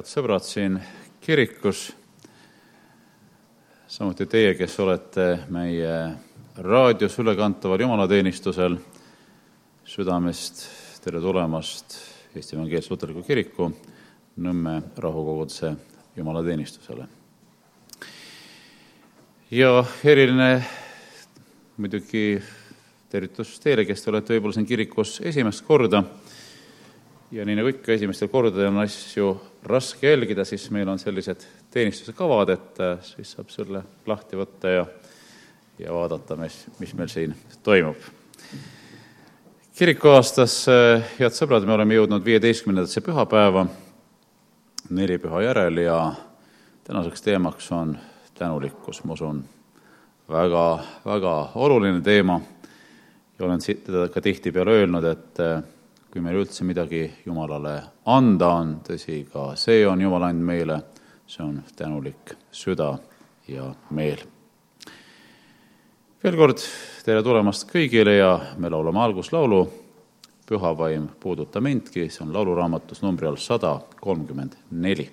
head sõbrad siin kirikus, samuti teie, kes olete meie raadios ülekantaval jumalateenistusel, südamest tere tulemast Eesti Evangeelse Luterliku Kiriku Nõmme rahukoguduse jumalateenistusele. Ja eriline muidugi tervitus teile, kes te olete võib-olla siin kirikus esimest korda. Ja nii nagu ikka esimestel kordadel on asju raske jälgida, siis meil on sellised teenistuse kavad, et siis saab selle lahti võtta ja vaadata, mis meil siin toimub. Kirikuaastas, head sõbrad, me oleme jõudnud 15. pühapäeva, 4 püha järel ja tänaseks teemaks on tänulikkus. Ma usun, väga oluline teema ja olen teda ka tihtipeale öelnud, et kui meil üldse midagi Jumalale anda on, tõsi, ka see on Jumal and meile, see on tänulik süda ja meel. Veel kord tere tulemast kõigile ja me laulame alguslaulu Püha vaim puuduta mindki, see on lauluraamatus numbri all 134.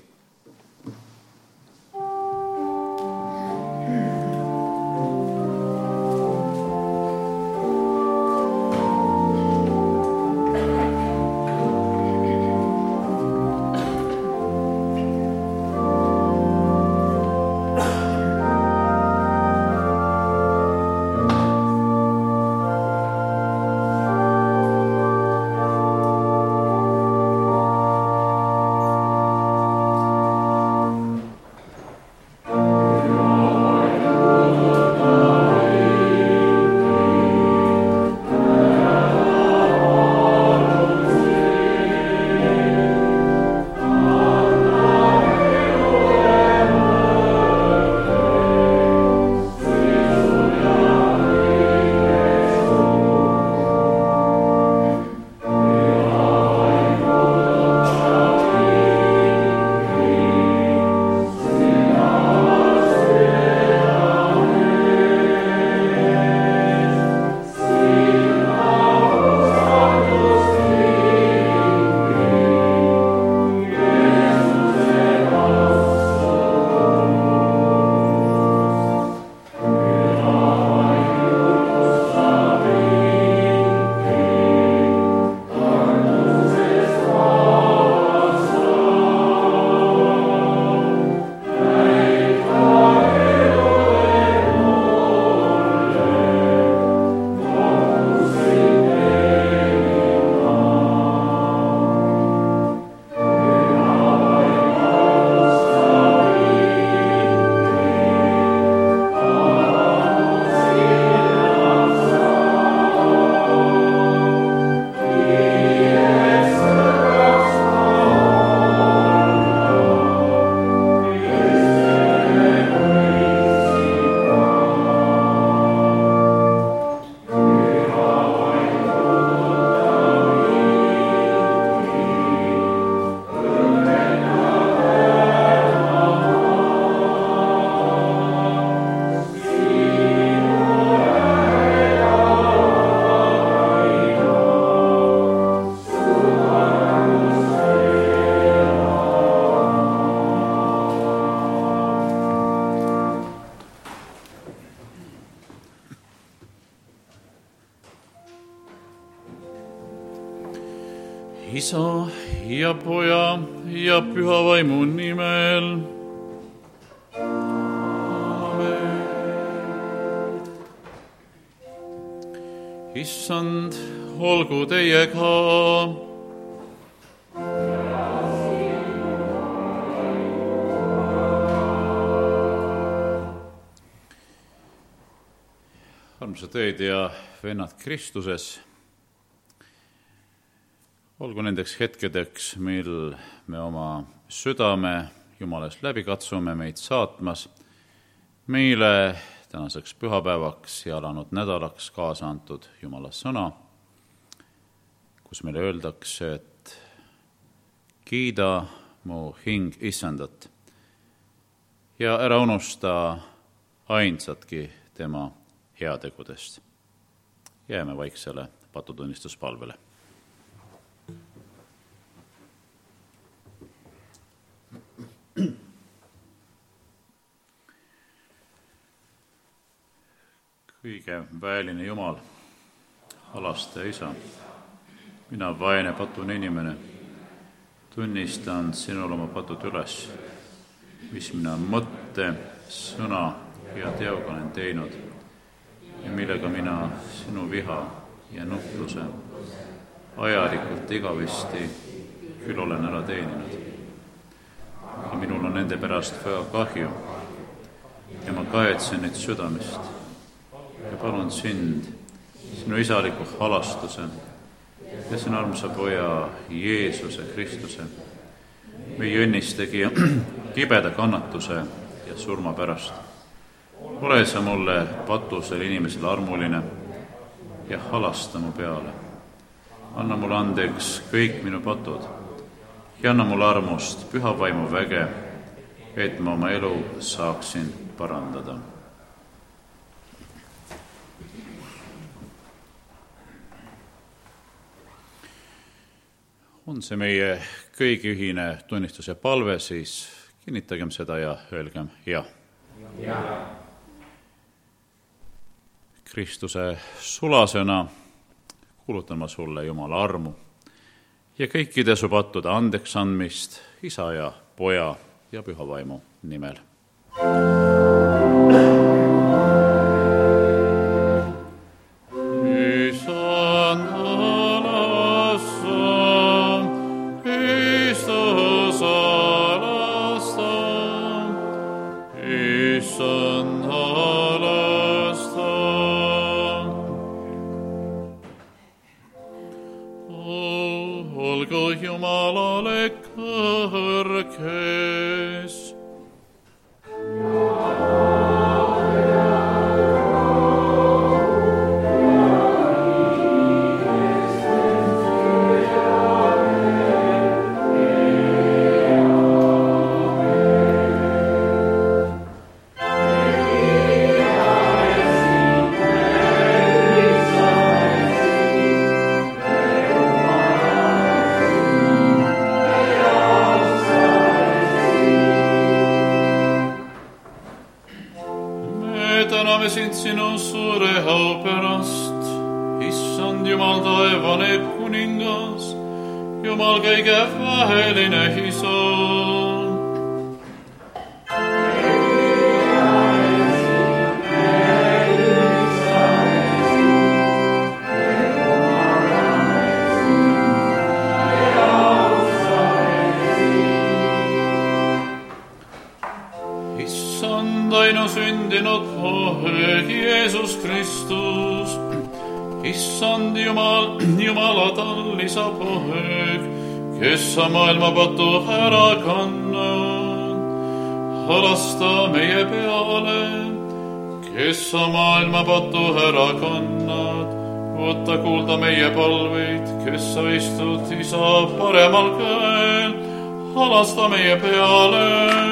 Isa ja Poja ja Püha Vaimu nimel. Amen. Issand, olgu teiega. Armsad õed ja vennad Kristuses, olgu nendeks hetkedeks, mil me oma südame Jumalast läbi katsume meid saatmas, meile tänaseks pühapäevaks ja alanud nädalaks kaasa antud Jumala sõna, kus meile öeldakse, et kiida mu hing Issandat ja ära unusta ainsatki tema heategudest. Jääme vaiksele patutunnistuspalvele. kõige väeline Jumal, alastaja Isa, mina vaene patune inimene, tunnistan sinul oma patud üles, mis mina mõtte, sõna ja teoga olen teinud ja millega mina sinu viha ja nuhtluse ajalikult igavesti küll olen ära teeninud. Ja minul on nende pärast väga kahju ja ma kahetsen neid südamest ja palun sind, sinu isaliku halastuse ja sinu armsa poja Jeesuse Kristuse, meie õnnistegija kibeda kannatuse ja surma pärast. Ole sa mulle patusel inimesele armuline ja halasta mu peale. Anna mulle andeks kõik minu patud ja anna mulle armust püha vaimu väge, et ma oma elu saaksin parandada. On see meie kõigi ühine tunnistus ja palve, siis kinnitagem seda ja öelgem ja. Kristuse sulasena kuulutan ma sulle Jumala armu ja kõikide su pattude andeks andmist Isa ja Poja ja Püha Vaimu nimel. Jumalale kõrges. Sind sinu suure au pärast, Issand Jumal taevane kuningas, Jumal kõige väeline Isa. Issand ainu sündinud Poeg Jeesus Kristus, Issand Jumal, Jumala tallisa Poeg, kes sa maailma patu ära kannad, halasta meie peale, kes sa maailma patu ära kannad, võta kuulda meie palveid, kes sa istud Isa paremal käel, halasta meie peale.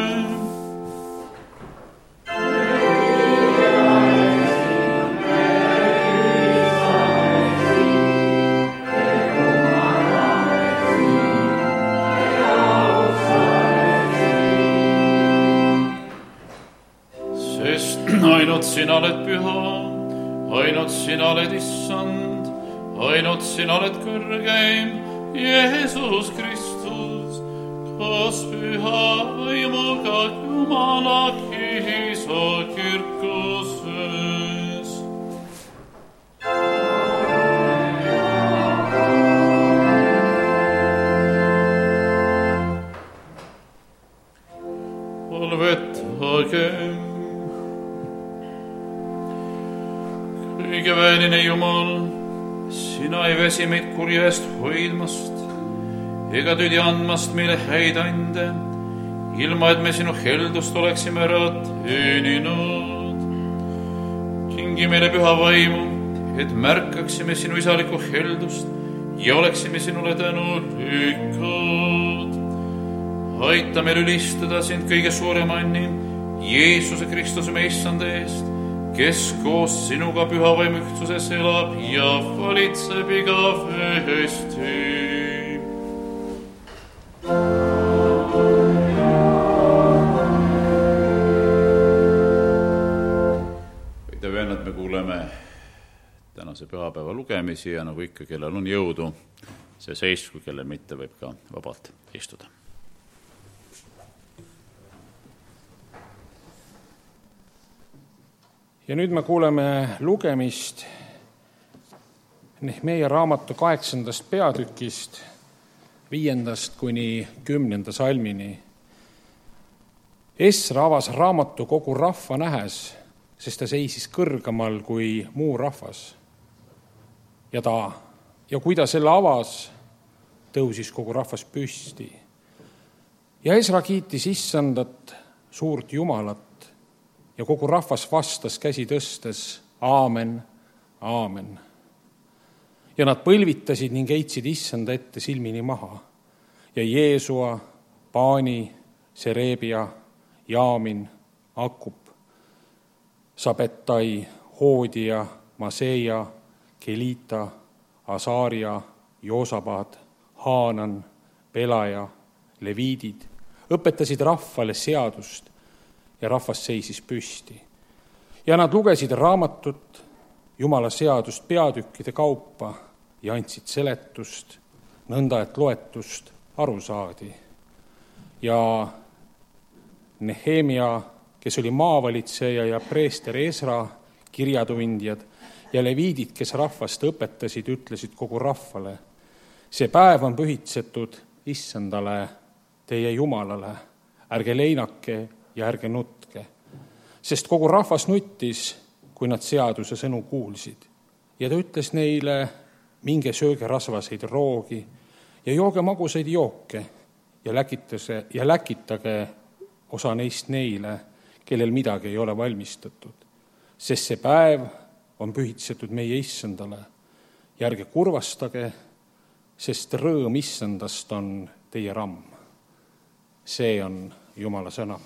Ainult sina oled püha, ainult sina oled Issand, ainult sina oled kõrgeim, Jeesus Kristus, koos püha vaimuga Jumala Isa kirkuses. Palvetagem. Kõige väeline Jumal, sina ei väsi meid kurja eest hoidmast ega tüdi andmast meile häid ande, ilma et me sinu heldust oleksime ära teeninud. Kingi meile püha vaimu, et märkaksime sinu isalikku heldust ja oleksime sinule tänulikud. Aita meil ülistada sind kõige suurema anni, Jeesuse Kristuse meie Issanda eest, kes koos sinuga püha vaimu ühtsuses elab ja valitseb igavesti. me kuuleme tänase pühapäeva lugemisi ja nagu ikka, kellel on jõudu, see seisku, kellel mitte, võib ka vabalt istuda. Ja nüüd me kuuleme lugemist Nehemia raamatu 8. peatükist 5. kuni 10. salmini. Esra avas raamatu kogu rahva nähes, sest ta seisis kõrgemal kui muu rahvas. Ja kui ta selle avas, tõusis kogu rahvas püsti. Ja Esra kiitis Issandat, suurt Jumalat, ja kogu rahvas vastas käsi tõstes, aamen, aamen. Ja nad põlvitasid ning heitsid Issanda ette silmini maha. Ja Jeesua, Paani, Serebia, Jaamin, Akub, Sabettai, Hoodia, Maseia, Kelita, Asaaria, Joosabad, Haanan, Pelaja, leviidid õpetasid rahvale seadust ja rahvas seisis püsti. Ja nad lugesid raamatut, Jumala seadust peatükkide kaupa ja andsid seletust, nõnda et loetust aru saadi. Ja Nehemia, kes oli maavalitseja, ja preester Esra, kirjatundjad ja leviidid, kes rahvast õpetasid, ütlesid kogu rahvale, see päev on pühitsetud Issandale, teie Jumalale, ärge leinake ja ärge nutke, sest kogu rahvas nuttis, kui nad seaduse sõnu kuulsid. Ja ta ütles neile, minge sööge rasvaseid roogi ja jooge magusaid jooke ja läkitage osa neist neile, kellel midagi ei ole valmistatud, sest see päev on pühitsetud meie Issandale. Ja ärge kurvastage, sest rõõm Issandast on teie ramm. See on Jumala sõna.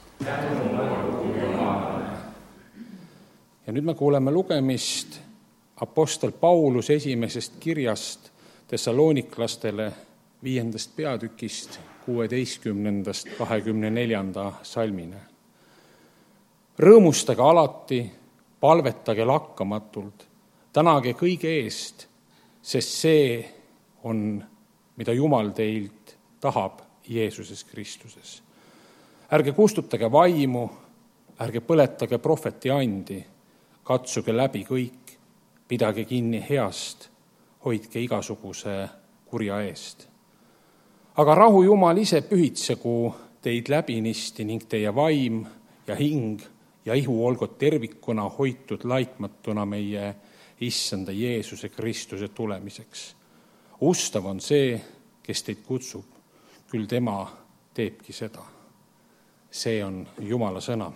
Ja nüüd me kuuleme lugemist apostel Paulus esimesest kirjast Thessaloniklastele 5. peatükist 16. 24. salmine. Rõõmustage alati, palvetage lakkamatult, tänage kõige eest, sest see on, mida Jumal teilt tahab Jeesuses Kristuses. Ärge kustutage vaimu, ärge põletage prohveti andi, katsuge läbi kõik, pidage kinni heast, hoidke igasuguse kurja eest. Aga rahu Jumal ise pühitsegu teid läbinisti ning teie vaim ja hing ja ihu olgu tervikuna hoitud laitmatuna meie Issanda Jeesuse Kristuse tulemiseks. Ustav on see, kes teid kutsub, küll tema teebki seda. See on Jumala sõna.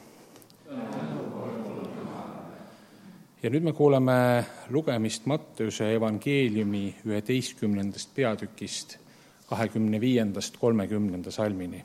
Ja nüüd me kuuleme lugemist Matteuse evangeeliumi 11. peatükist 25. 30. salmini.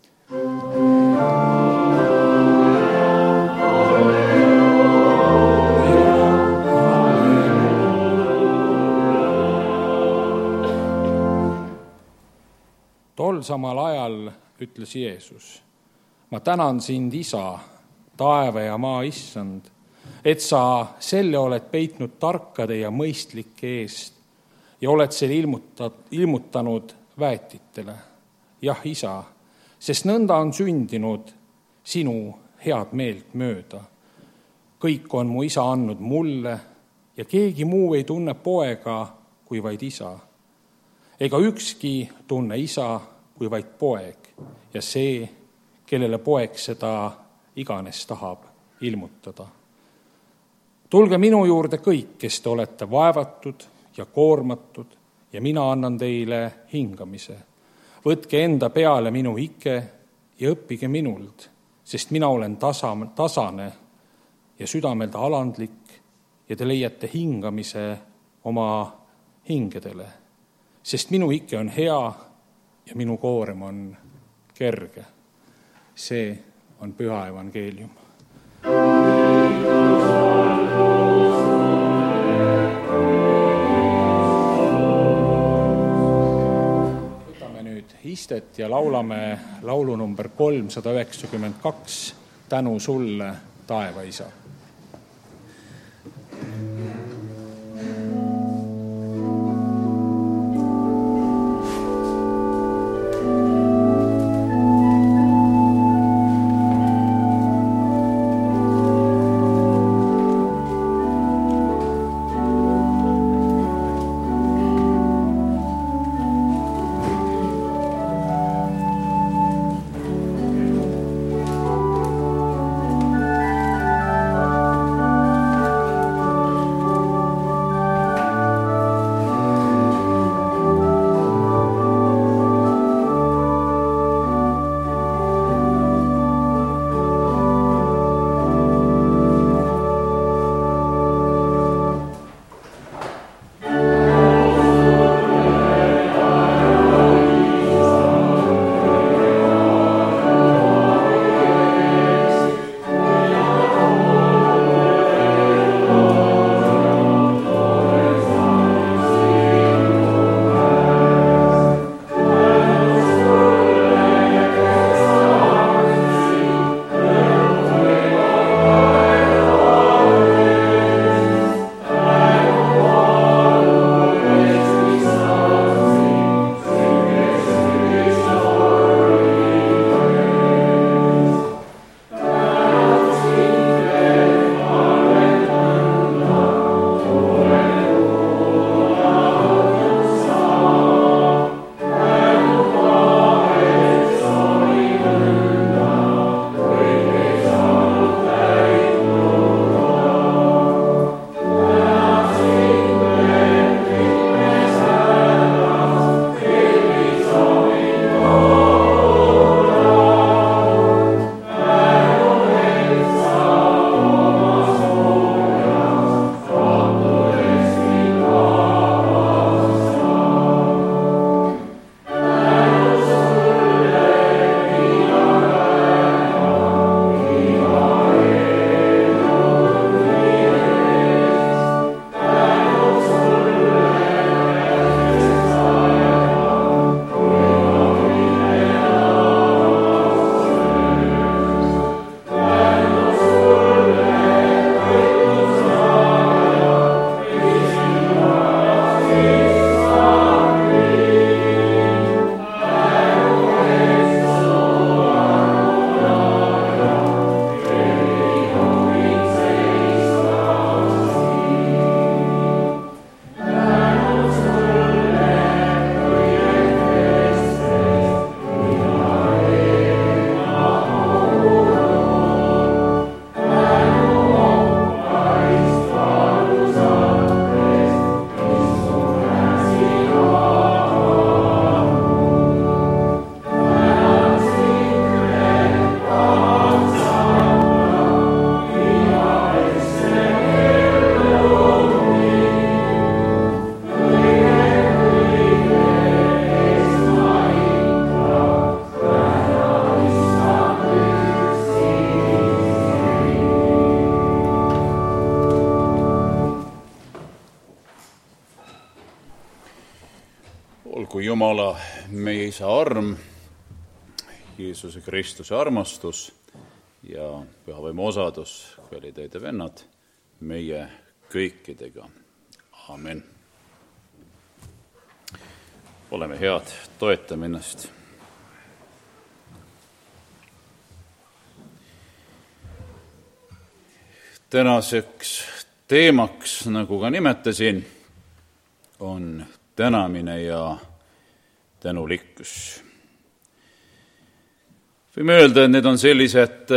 Tol samal ajal ütles Jeesus, ma tänan sind, Isa, taeva ja maa Issand, et sa selle oled peitnud tarkade ja mõistlike eest ja oled selle ilmutanud väetitele. Jah, Isa, sest nõnda on sündinud sinu head meelt mööda. Kõik on mu Isa andnud mulle ja keegi muu ei tunne poega kui vaid Isa. Ega ükski tunne Isa kui vaid poeg ja see, kellele poeg seda iganes tahab ilmutada. Tulge minu juurde kõik, kes te olete vaevatud ja koormatud ja mina annan teile hingamise. Võtke enda peale minu hike ja õppige minult, sest mina olen tasane ja südamelt alandlik ja te leiate hingamise oma hingedele, sest minu hike on hea ja minu koorem on kerge. See on püha evangeelium. Võtame nüüd istet ja laulame laulu number 392, Tänu sulle, taeva Isa. Jumala, meie Isa arm, Jeesuse Kristuse armastus ja püha vaimu osadus, kallid õed ja vennad, meie kõikidega. Amen. Oleme head, toetame ennast. Tänaseks teemaks, nagu ka nimetasin, on tänamine ja tänulikkus. Võime öelda, et need on sellised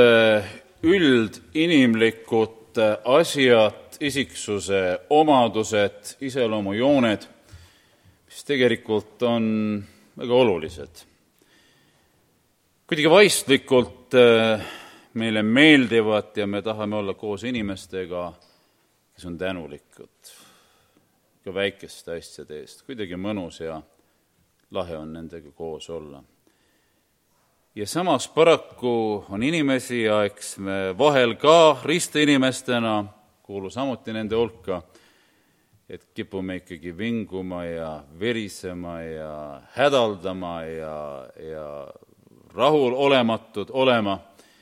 üldinimlikud asjad, isiksuse omadused, iseloomujooned, mis tegelikult on väga olulised. Kuidagi vaistlikult meile meeldivad ja me tahame olla koos inimestega, kes on tänulikud ka väikeste asjade eest. Kuidagi mõnus ja lahe on nendega koos olla. Ja samas paraku on inimesi ja eks me vahel ka ristiinimestena kuulu samuti nende hulka, et kipume ikkagi vinguma ja verisema ja hädaldama ja rahul olematud olema.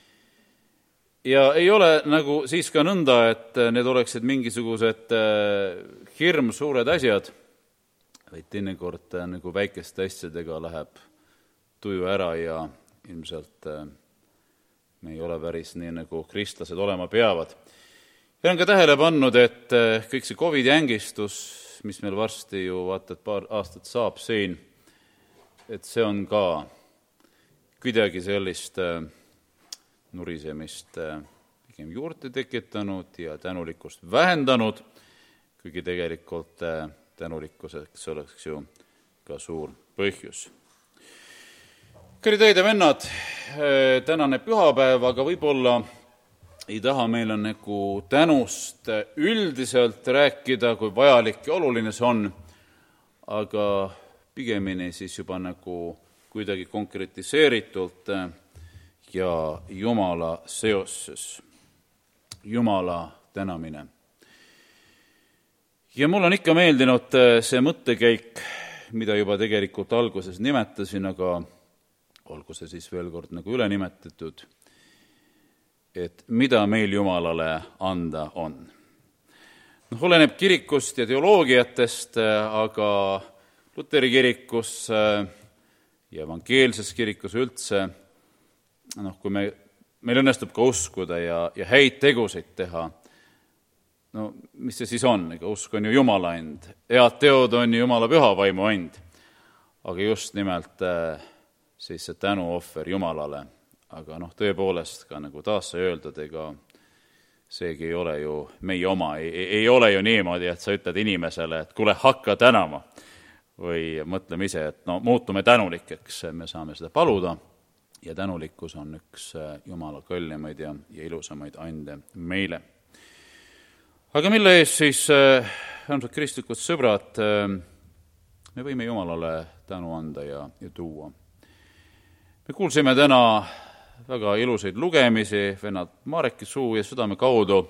Ja ei ole nagu siis ka nõnda, et need oleksid mingisugused hirmsuured asjad, vaid teinekord nagu väikeste asjadega läheb tuju ära ja ilmselt me ei ole päris nii, nagu kristlased olema peavad. Ja olen ka tähele pannud, et kõik see COVID-ängistus, mis meil varsti ju vaata, et paar aastat saab siin, et see on ka kuidagi sellist nurisemist pigem juurde tekitanud ja tänulikkust vähendanud, kuigi tegelikult tänulikkuseks oleks ju ka suur põhjus. Kallid õed ja vennad, tänane pühapäev, aga võib-olla ei taha meile nagu tänust üldiselt rääkida, kui vajalik ja oluline see on, aga pigemini siis juba nagu kuidagi konkretiseeritult ja Jumala seoses, Jumala tänamine. Ja mul on ikka meeldinud see mõttekäik, mida juba tegelikult alguses nimetasin, aga olgu see siis veel kord nagu üle nimetatud, et mida meil Jumalale anda on. Oleneb kirikust ja teoloogiatest, aga Luteri kirikus ja evangeelses kirikus üldse, kui meil õnnestub ka uskuda ja häid tegusid teha, mis see siis on? Ega usk on ju Jumala and, head teod on ju Jumala püha vaimu and, aga just nimelt siis see tänuohver Jumalale. Aga tõepoolest ka nagu taas sai öeldud, ega seegi ei ole ju meie oma, ei ole ju niimoodi, et sa ütled inimesele, et kuule, hakka tänama või mõtleme ise, et muutume tänulikeks, me saame seda paluda ja tänulikkus on üks Jumala kallimaid ja ilusamaid ande meile. Aga mille eest siis, armsad kristlikud sõbrad, me võime Jumalale tänu anda ja tuua. Me kuulsime täna väga ilusaid lugemisi vennad Mareki suu ja südame kaudu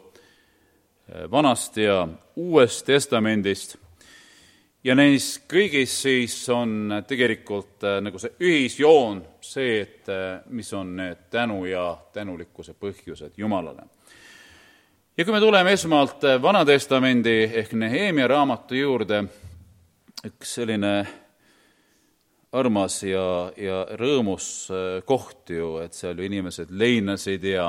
Vanast ja Uuest Testamendist. Ja neis kõigis siis on tegelikult nagu see ühisjoon, see, et mis on need tänu ja tänulikkuse põhjused Jumalale. Ja kui me tuleme esmalt Vanatestamendi ehk Neheemia raamatu juurde, üks selline armas ja rõõmus koht ju, et seal ju inimesed leinasid ja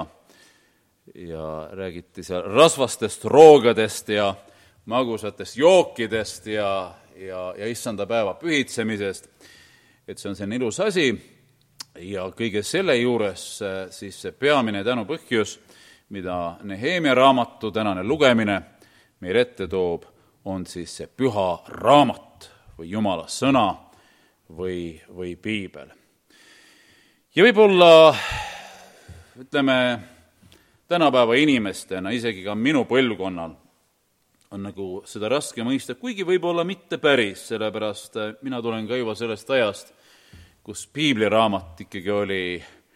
räägiti seal rasvastest roogadest ja magusatest jookidest ja issanda päeva pühitsemisest, et see on selline ilus asi ja kõige selle juures siis see peamine tänu põhjus, mida Neheemia raamatu tänane lugemine meil ette toob, on siis see püha raamat või Jumala sõna või piibel. Ja võib-olla, ütleme, tänapäeva inimestena, isegi ka minu põlvkonnal, on nagu seda raske mõista, kuigi võib-olla mitte päris, sellepärast mina tulen ka juba sellest ajast, kus piibliraamat ikkagi oli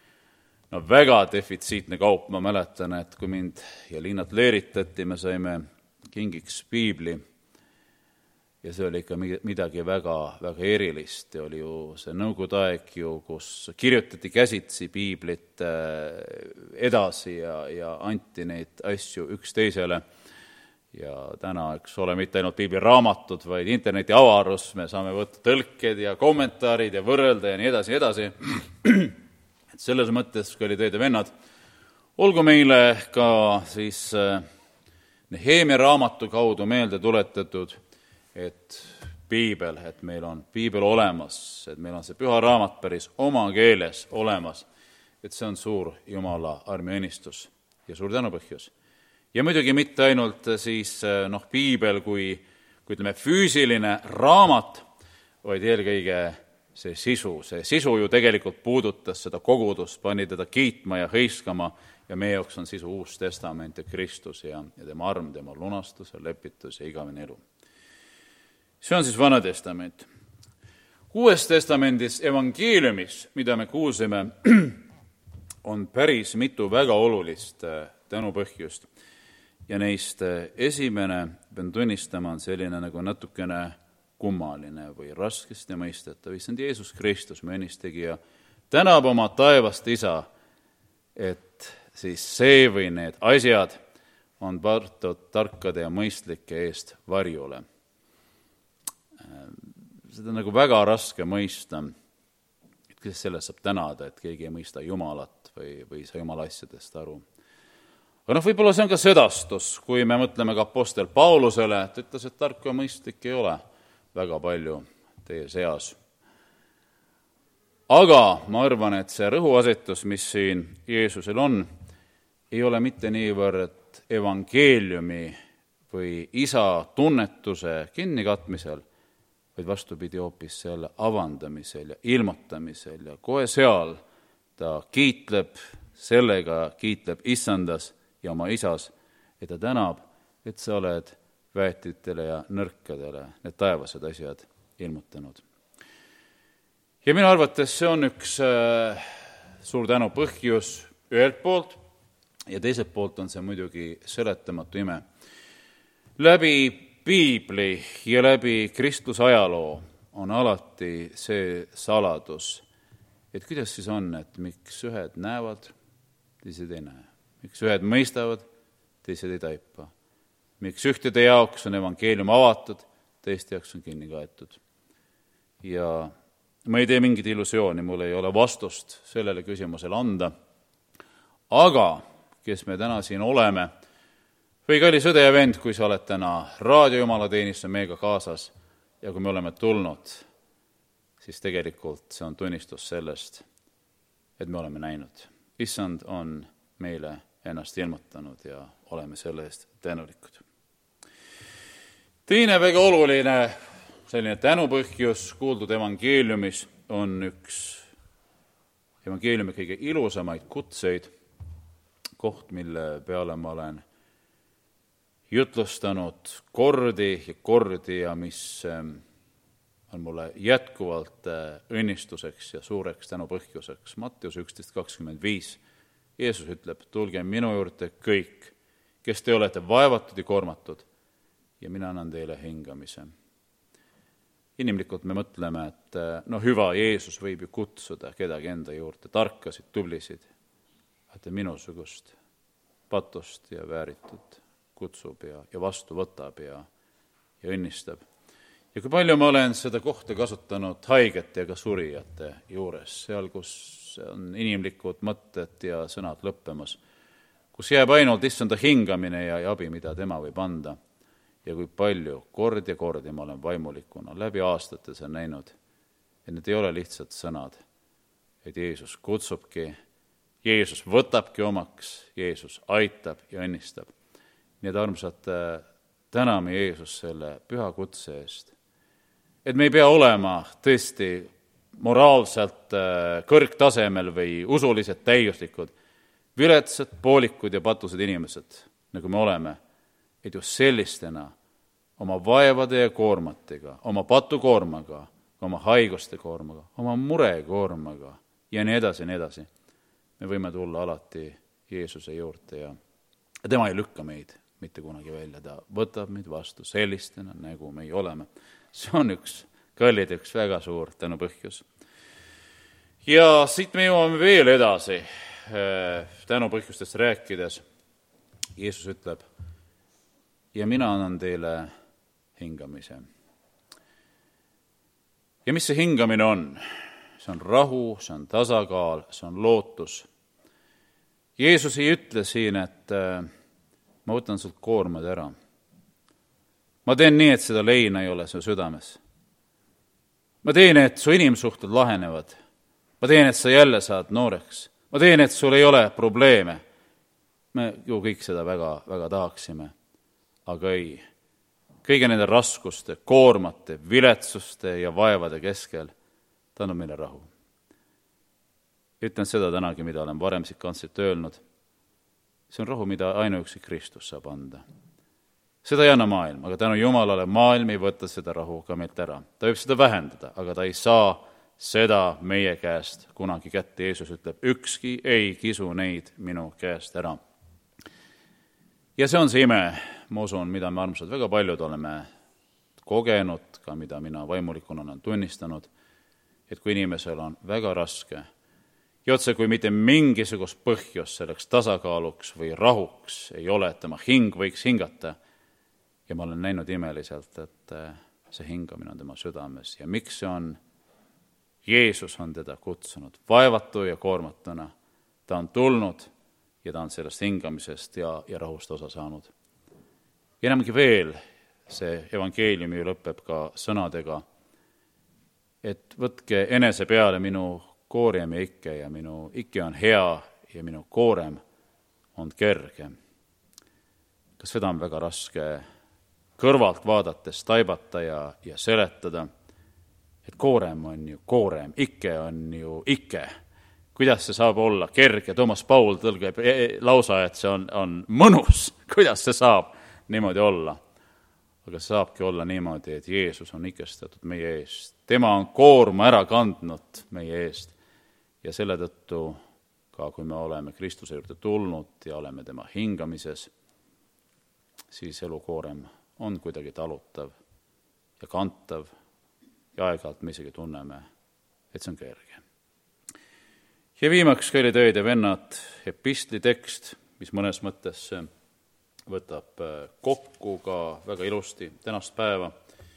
väga defitsiitne kaup. Ma mäletan, et kui mind ja Liinat leeritati, me saime kingiks piibli ja see oli ikka midagi väga, väga erilist. Ja oli ju see nõukogude aeg ju, kus kirjutati käsitsi piiblit edasi ja anti neid asju üksteisele. Ja täna, eks ole, mitte ainult piibliraamatud, vaid interneti avarus, me saame võtta tõlked ja kommentaarid ja võrrelda ja nii edasi, nii edasi. Et selles mõttes, kui oli teid ja vennad, olgu meile ka siis Nehemia raamatu kaudu meelde tuletatud, et piibel, et meil on piibel olemas, et meil on see püha raamat päris oma keeles olemas, et see on suur Jumala armi õnnistus ja suur tänupõhjus. Ja muidugi mitte ainult siis piibel kui ütleme füüsiline raamat, vaid eelkõige see sisu ju tegelikult puudutas seda kogudust, pani teda kiitma ja hõiskama ja meie jaoks on sisu Uus Testament ja Kristus ja tema arm, tema lunastus ja lepitus ja igavene elu. See on siis Vana Testament. Uues Testamendis evangeeliumis, mida me kuulsime, on päris mitu väga olulist tänupõhjust. Ja neist esimene, pean tunnistama, on selline nagu natukene kummaline või raskesti mõistetav. Issand Jeesus Kristus, me õnnistegija, tänab oma taevast Isa, et siis see või need asjad on partud tarkade ja mõistlike eest varjule. Seda on nagu väga raske mõista, et kes sellest saab tänada, et keegi ei mõista Jumalat või ei saa Jumala asjadest aru. Aga võib-olla see on ka sedastus, kui me mõtleme ka apostel Paulusele, et ütles, et tarku ja mõistlik ei ole väga palju teie seas. Aga ma arvan, et see rõhuasetus, mis siin Jeesusel on, ei ole mitte niivõrd evangeeliumi või isa tunnetuse kinnikatmisel, vaid vastupidi hoopis selle avandamisel ja ilmutamisel ja kohe seal ta kiitleb issandas ja oma isas, et ta tänab, et sa oled väetitele ja nõrkadele need taevased asjad ilmutanud. Ja minu arvates see on üks suur tänu põhjus ühelt poolt ja teiselt poolt on see muidugi seletamatu ime. Läbi piibli ja läbi kristluse ajaloo on alati see saladus, et kuidas siis on, et miks ühed näevad, teised ei näe. Miks ühed mõistavad, teised ei taipa. Miks ühtede jaoks on evangeelium avatud, teiste jaoks on kinni kaetud. Ja ma ei tee mingit illusiooni, mul ei ole vastust sellele küsimusele anda. Aga, kes me täna siin oleme, või kallis õde ja vend, kui sa oled täna raadiojumalateenistuse meiega kaasas ja kui me oleme tulnud, siis tegelikult see on tunnistus sellest, et me oleme näinud. Issand on meile ennast ilmutanud ja oleme selle eest tänulikud. Teine väga oluline selline tänupõhjus kuuldud evangeeliumis on üks evangeeliumi kõige ilusamaid kutseid, koht, mille peale ma olen jutlustanud kordi ja mis on mulle jätkuvalt õnnistuseks ja suureks tänupõhjuseks. Matteus 11:25 Jeesus ütleb, tulge minu juurde kõik, kes te olete vaevatud ja koormatud ja mina annan teile hingamise. Inimlikult me mõtleme, et hüva, Jeesus võib ju kutsuda kedagi enda juurde, tarkasid, tublisid, et minusugust patust ja vääritut kutsub ja vastu võtab ja õnnistab. Ja kui palju ma olen seda kohta kasutanud haigete ja ka surijate juures, seal, kus on inimlikud mõtted ja sõnad lõppemas, kus jääb ainult issanda hingamine ja abi, mida tema võib anda. Ja kui palju kord ja ma olen vaimulikuna läbi aastate see näinud, et need ei ole lihtsalt sõnad, et Jeesus kutsubki, Jeesus võtabki omaks, Jeesus aitab ja õnnistab. Nii et armsad, täname Jeesus selle püha kutse eest. Et me ei pea olema tõesti moraalselt kõrgtasemel või usuliselt täiuslikud, viletsad, poolikud ja patused inimesed, nagu me oleme, et just sellistena oma vaevade ja koormatega, oma patukoormaga, oma haiguste koormaga, oma murekoormaga ja nii edasi, me võime tulla alati Jeesuse juurde ja tema ei lükka meid mitte kunagi välja, ta võtab meid vastu sellistena, nagu me oleme. See on üks väga suur tänupõhjus. Ja siit me jõuame veel edasi tänupõhjustest rääkides. Jeesus ütleb, ja mina annan teile hingamise. Ja mis see hingamine on? See on rahu, see on tasakaal, see on lootus. Jeesus ei ütle siin, et ma võtan sult koormad ära. Ma teen nii, et seda leina ei ole su südames. Ma teen, et su inimsuhted lahenevad. Ma teen, et sa jälle saad nooreks. Ma teen, et sul ei ole probleeme. Me ju kõik seda väga tahaksime. Aga ei. Kõige nende raskuste, koormate, viletsuste ja vaevade keskel ta annab meile rahu. Ütlen seda tänagi, mida olen varem siit kantsilt öelnud. See on rahu, mida ainuüksi Kristus saab anda. Seda ei anna maailm, aga tänu Jumalale maailm ei võta seda rahu ka meilt ära. Ta võib seda vähendada, aga ta ei saa seda meie käest kunagi kätte. Jeesus ütleb, ükski ei kisu neid minu käest ära. Ja see on see ime, ma usun, mida me armsad väga paljud oleme kogenud, ka mida mina vaimulikuna olen tunnistanud, et kui inimesel on väga raske ja otse kui mitte mingisugust põhjust selleks tasakaaluks või rahuks ei ole, et tema hing võiks hingata, ja ma olen näinud imeliselt, et see hingamine on tema südames. Ja miks see on? Jeesus on teda kutsunud vaevatu ja koormatuna. Ta on tulnud ja ta on sellest hingamisest ja rahust osa saanud. Ja enamgi veel, see evangeeliumi lõpeb ka sõnadega, et võtke enese peale minu koorem ja ikke, ja minu ikke on hea ja minu koorem on kerge. Kas seda on väga raske kõrvalt vaadates taibata ja seletada, et koorem on ju koorem, ikke on ju ikke. Kuidas see saab olla kerge? Toomas Paul tõlgeb lausa, et see on mõnus. Kuidas see saab niimoodi olla? Aga see saabki olla niimoodi, et Jeesus on ikestatud meie eest. Tema on koorma ära kandnud meie eest. Ja selle tõttu, ka kui me oleme Kristuse juurde tulnud ja oleme tema hingamises, siis elukoorem on kuidagi talutav ja kantav ja aeg-ajalt me isegi tunneme, et see on kerge. Ja viimaks, kallid õed ja vennad, epistli tekst, mis mõnes mõttes võtab kokku ka väga ilusti tänast päeva.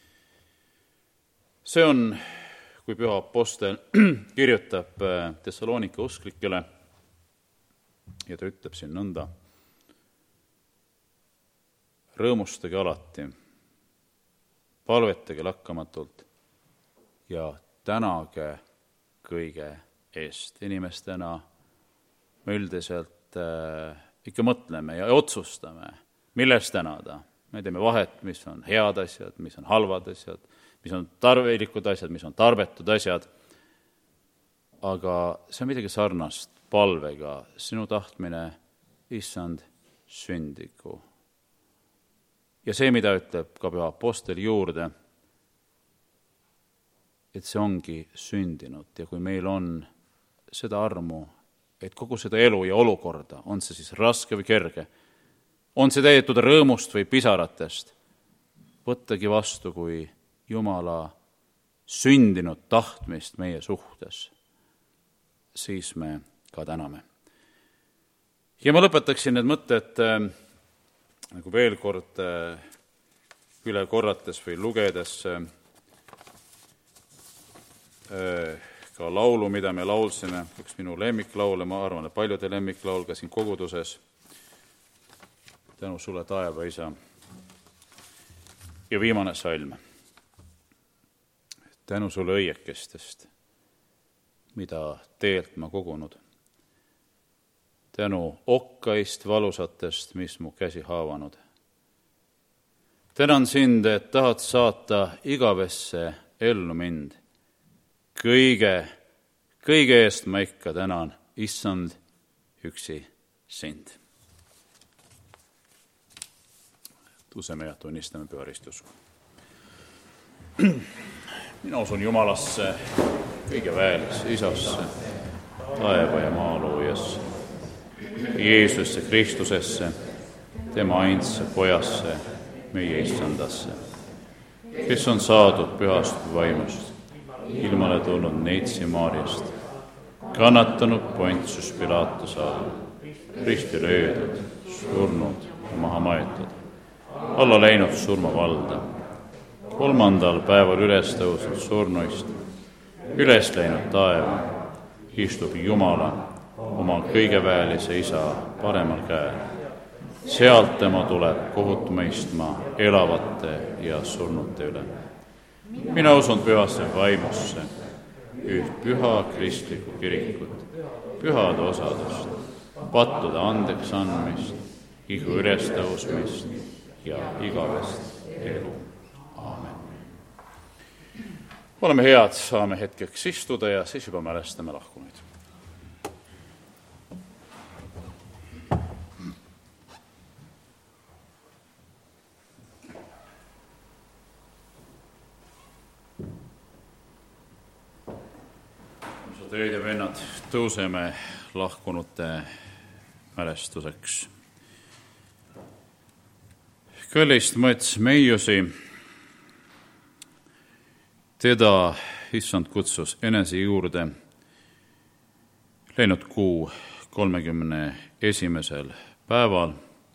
See on, kui püha apostel kirjutab Thessalonika usklikele ja ta ütleb siin nõnda, rõõmustage alati, palvetage lakkamatult ja tänage kõige eest. Inimestena me üldiselt ikka mõtleme ja otsustame, millest tänada. Me teeme vahet, mis on head asjad, mis on halvad asjad, mis on tarvilikud asjad, mis on tarbetud asjad. Aga see on midagi sarnast palvega. Sinu tahtmine, issand, sündigu. Ja see, mida ütleb ka püha apostel juurde, et see ongi sündinud. Ja kui meil on seda armu, et kogu seda elu ja olukorda, on see siis raske või kerge, on see täidetud rõõmust või pisaratest, võttagi vastu kui Jumala sündinud tahtmist meie suhtes, siis me ka täname. Ja ma lõpetaksin need mõtted nagu veel kord üle korrates või lugedes ka laulu, mida me laulsime, üks minu lemmiklaule, ma arvan, et paljude lemmiklaul ka siin koguduses, tänu sulle, taeva isa. Ja viimane salm, tänu sulle õiekestest, mida teelt ma kogunud, tänu okkaist valusatest, mis mu käsi haavanud. Tänan sind, et tahad saata igavesse ellu mind. Kõige eest ma ikka tänan, issand, üksi sind. Tõuseme ja tunnistame püha ristusku. Mina usun Jumalasse, kõige väelisse, isasse, taeva ja maa loojasse, Jeesusse Kristusesse, tema ainsa pojasse, meie issandasse, kes on saadud pühast vaimust, ilmale tulnud Neitsi Maarjast, kannatanud Pontius Pilatuse all, risti löödud, surnud ja maha maetud, alla läinud surmavalda, 3. päeval üles tõusnud surnuist, üles läinud taeva, istub Jumala, oma kõigeväelise isa paremal käel. Sealt tema tuleb kohut mõistma elavate ja surnute üle. Mina usun pühasse vaimusse, üht püha kristlikku kirikut, pühade osadust, pattude andeks andmist, ihu ülestõusmist ja igavest elu. Aamen. Oleme head, saame hetkeks istuda ja siis juba mälestame lahkunuid. Ööd ja vennad, tõuseme lahkunute mälestuseks. Kallist mõts meiusi, teda issand kutsus enese juurde läinud kuu 31. päeval.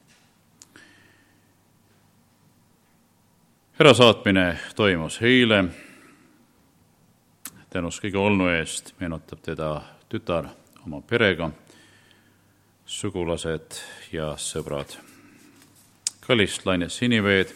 Ärasaatmine toimus eile. Tänus kõige olnu eest meenutab teda tütar oma perega, sugulased ja sõbrad. Kallist Laine Siniveed,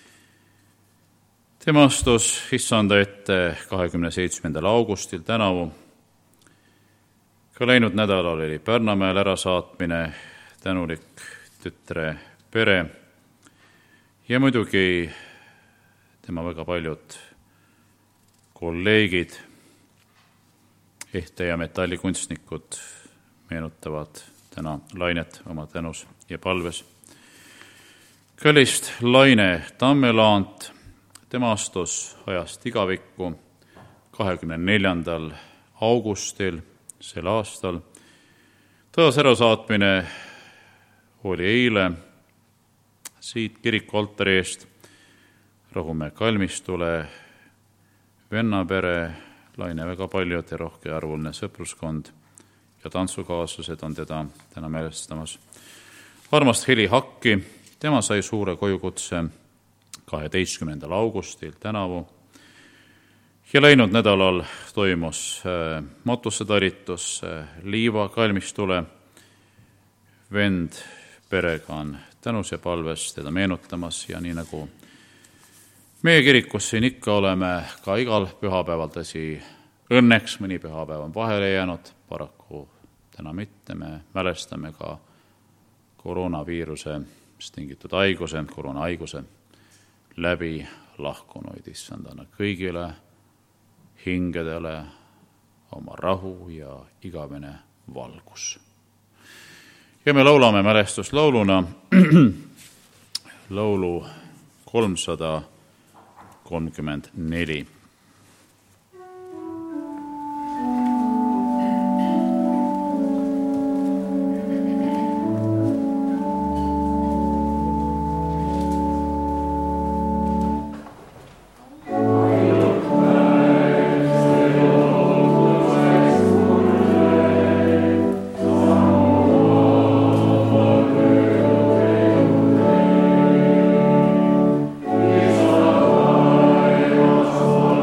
tema astus issanda ette 27. augustil tänavu. Ka läinud nädalal oli Pärnamäel ärasaatmine, tänulik tütre pere ja muidugi tema väga paljud kolleegid, ehte- ja metallikunstnikud meenutavad täna Lainet oma tänus ja palves. Kallist Laine Tammelaant, tema astus ajast igavikku 24. augustil sel aastal. Taas ärasaatmine oli eile siit kiriku altari eest Rahumäe kalmistule, vennapere, Laine väga paljud ja rohkearvuline sõpruskond ja tantsukaaslased on teda täna mälestamas. Armast Heli Hakki, tema sai suure kojukutse 12. augustil tänavu ja läinud nädalal toimus matusetalitus Liiva kalmistule. Vend perega on tänus ja palves teda meenutamas ja nii nagu meie kirikus siin ikka oleme ka igal pühapäeval, tõsi, õnneks mõni pühapäev on vahele jäänud, paraku täna mitte, me mälestame ka koroonaviirusest tingitud haiguse, koroonahaiguse läbi lahkunuid issandana kõigile hingedele oma rahu ja igavene valgus. Ja me laulame mälestuslauluna laulu 334. Oh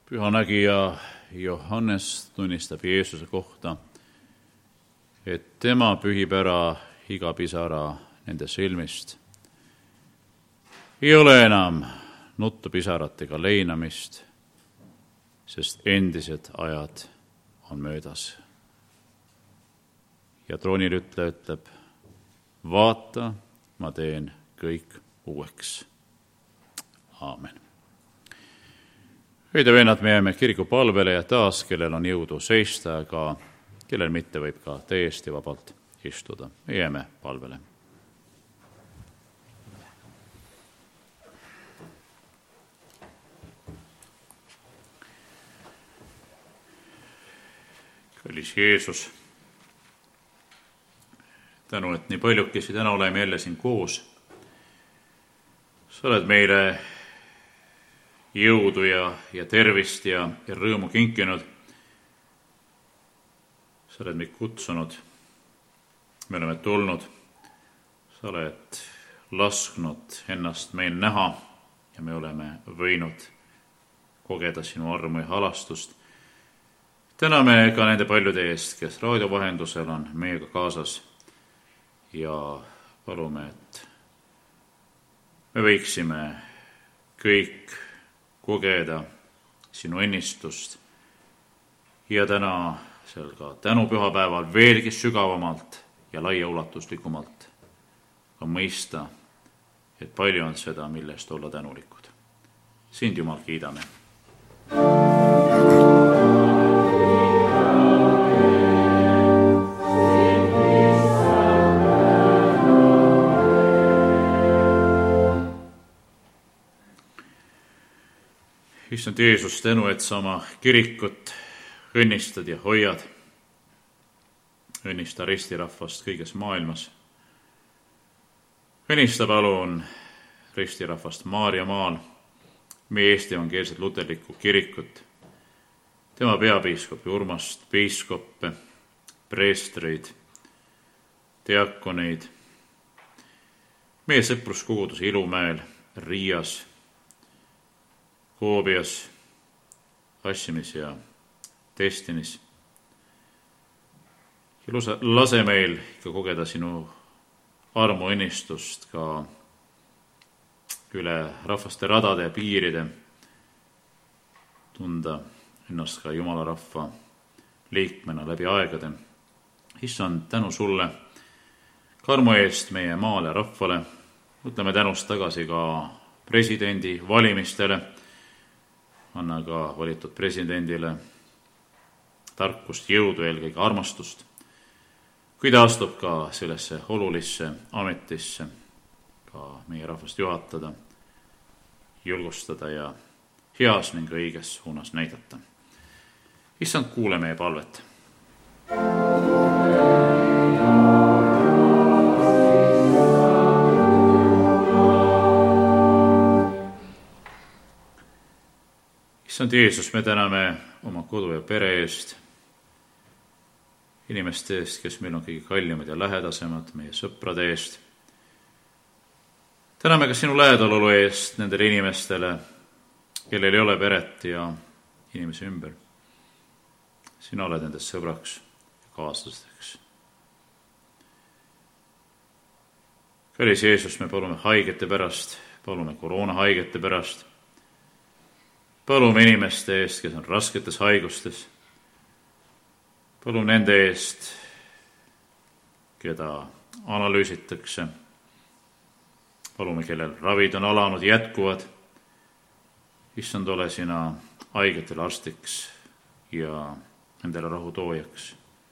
Pühanägija Johannes tunnistab Jeesuse kohta, et tema pühib ära iga pisara nende silmist. Ei ole enam nuttu, pisarat ega leinamist, sest endised ajad on möödas. Ja troonilütleja ütleb, vaata, ma teen kõik uueks. Aamen. Õide vennad, me jääme kirikupalvele ja taas, kellel on jõudu seista, aga kellel mitte, võib ka täiesti vabalt istuda. Me jääme palvele. Kallis Jeesus, tänu, et nii paljukesi täna oleme jälle siin koos. Sa oled meile jõudu ja tervist ja rõõmu kinkinud. Sa oled meid kutsunud, me oleme tulnud. Sa oled lasknud ennast meil näha ja me oleme võinud kogeda sinu armu ja halastust. Täname ka nende paljude eest, kes raadio vahendusel on meiega kaasas ja palume, et me võiksime kõik kogeda sinu õnnistust ja täna seal ka tänupühapäeval veelgi sügavamalt ja laiaulatuslikumalt ka mõista, et palju on seda, millest olla tänulikud. Sind, Jumal, kiidame. Issand Jeesus, tänu, et sa oma kirikut õnnistad ja hoiad. Õnnista ristirahvast kõiges maailmas. Õnnista palun ristirahvast Maarjamaal, meie Eesti evangeelset luterlikku kirikut, tema peapiiskopi Urmast, piiskoppe, preestreid, diakoneid, meie sõpruskogudus Ilumäel, Riias, Koobias, Assimis ja Destinis. Ja lase meil ikka kogeda sinu armuõnnistust ka üle rahvaste radade ja piiride, tunda ennast ka Jumala rahva liikmena läbi aegade. Issand, tänu sulle ka armu eest meie maale rahvale. Mõtleme tänust tagasi ka presidendi valimistele. Anna ka valitud presidendile tarkust, jõudu, eelkõige armastust, kui ta astub ka sellesse olulisse ametisse, ka meie rahvast juhatada, julgustada ja heas ning õiges suunas näidata. Issand, kuule meie palvet. Issand Jeesus, me täname oma kodu ja pere eest, inimeste eest, kes meil on kõige kallimad ja lähedasemad, meie sõprade eest. Täname ka sinu lähedalolu eest nendele inimestele, kellel ei ole peret ja inimese ümber. Sina oled nendest sõbraks ja kaaslasteks. Kallis Jeesus, me palume haigete pärast, palume koroonahaigete pärast, palume inimeste eest, kes on rasketes haigustes. Palume nende eest, keda analüüsitakse. Palume, kellel ravid on alanud, jätkuvad. Issand, ole sina haigetele arstiks ja nendele rahu toojaks.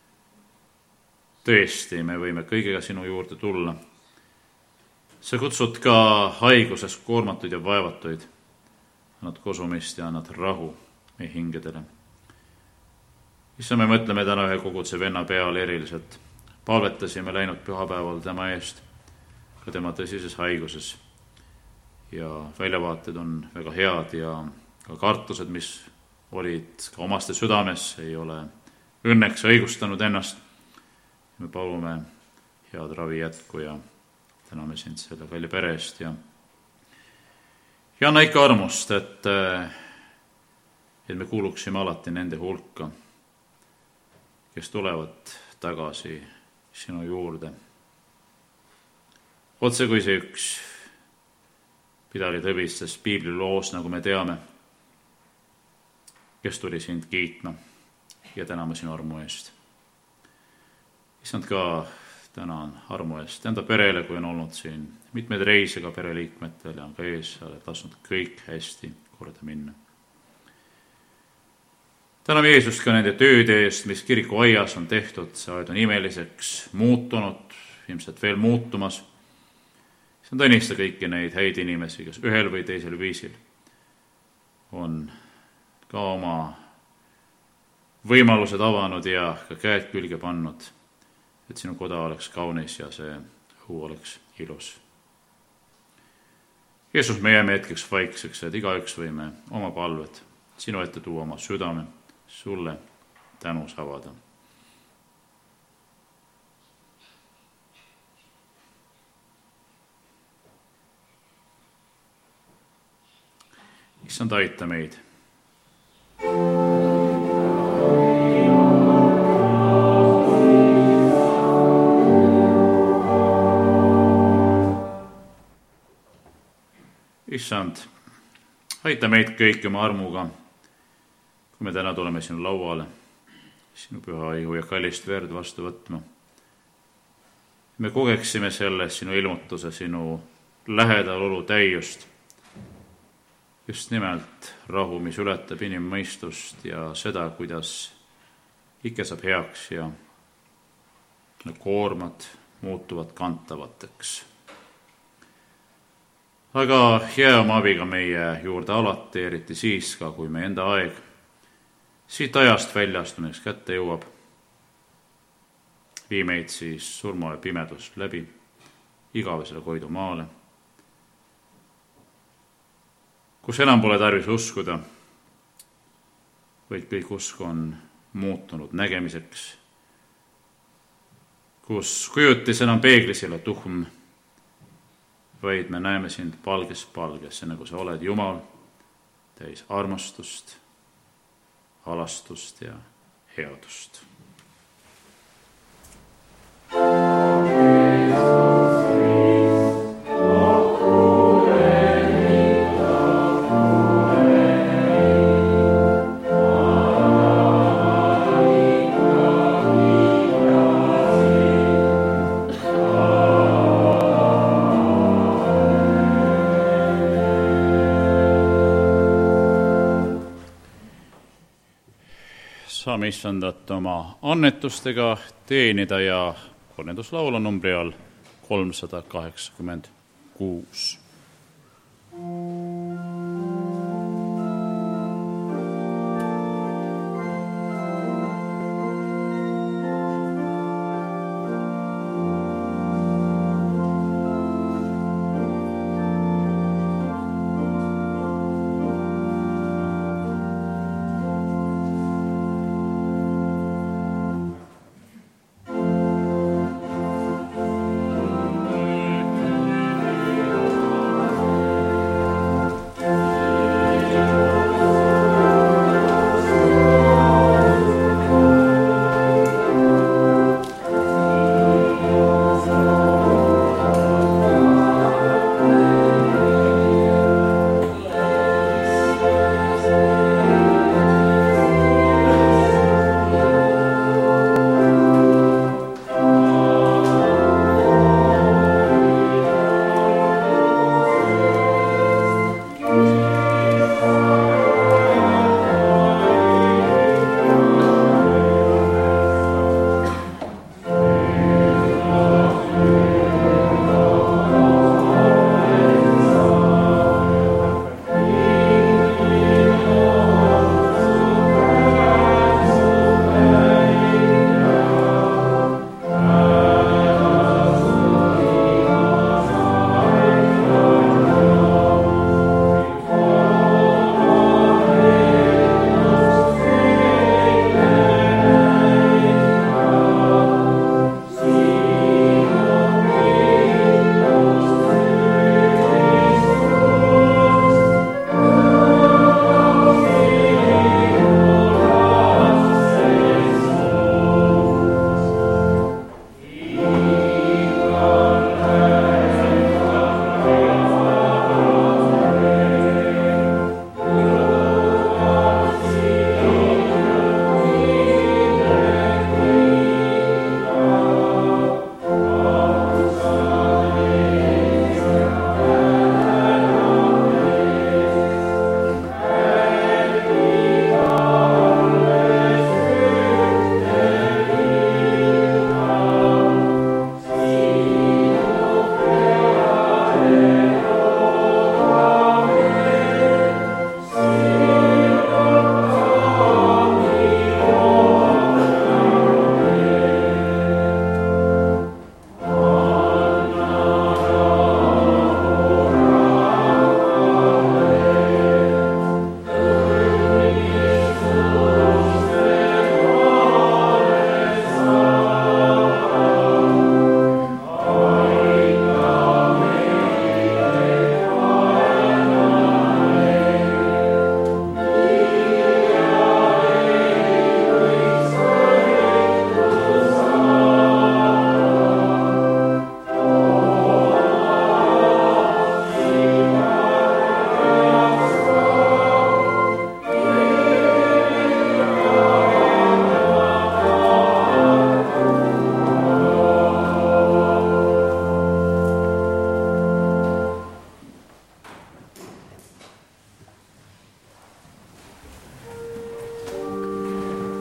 Tõesti, me võime kõigega sinu juurde tulla. Sa kutsud ka haiguses koormatuid ja vaevatuid. Annad kosumist ja annad rahu meie hingedele. Issand, me mõtleme täna ühe koguduse venna peale eriliselt. Palvetasime läinud pühapäeval tema eest, ka tema tõsises haiguses. Ja väljavaated on väga head ja ka kartused, mis olid ka omaste südames, ei ole õnneks õigustanud ennast. Me palume head ravi jätku ja täname sind selle kalli pere eest ja anna ikka armust, et et me kuuluksime alati nende hulka, kes tulevad tagasi sinu juurde. Otse kui see üks pidali tõbistes piibliloos, nagu me teame, kes tuli sind kiitma ja tänama sinu armu eest. Issand, ka tänan armu eest enda perele, kui on olnud siin mitmeid reise ka pereliikmetel ja on ka ees, sa oled lasknud kõik hästi korda minna. Täname Jeesust ka nende tööde eest, mis kirikuaias on tehtud, sa oled on imeliseks muutunud, ilmselt veel muutumas. See on tõnista kõiki neid häid inimesi, kes ühel või teisel viisil on ka oma võimalused avanud ja ka käed külge pannud, et sinu koda oleks kaunis ja see õhu oleks ilus. Jeesus, me jääme hetkeks vaikseks, et igaüks võime oma palved sinu ette tuua, oma südame sulle tänus avada. Issand, aita meid. Issand, aita meid kõiki oma armuga, kui me täna tuleme sinu lauale, sinu püha ihu ja kallist verd vastu võtma. Me kogeksime selles sinu ilmutuse, sinu lähedal olu täiust, just nimelt rahu, mis ületab inimmõistust ja seda, kuidas ikke saab heaks ja koormad muutuvad kantavateks. Aga jää oma abiga meie juurde alati, eriti siis ka, kui meie enda aeg siit ajast väljastuneks kätte jõuab. Vii meid siis surma ja pimedust läbi igavesele Koidu maale, kus enam pole tarvis uskuda, vaid kõik usk on muutunud nägemiseks, kus kujutis enam peeglis ei ole tuhm, vaid me näeme sind palgest palgesse, nagu sa oled Jumal, täis armastust, halastust ja headust. Saame Issandat oma annetustega teenida ja kornetuslaulu numbri all 386.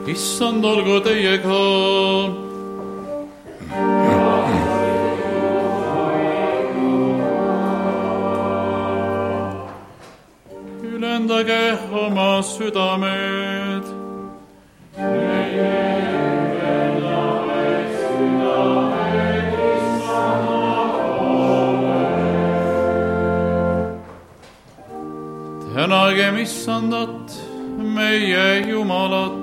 issand olgu teiega. Ülendage oma südamed. Tänagem issandat, meie Jumalat.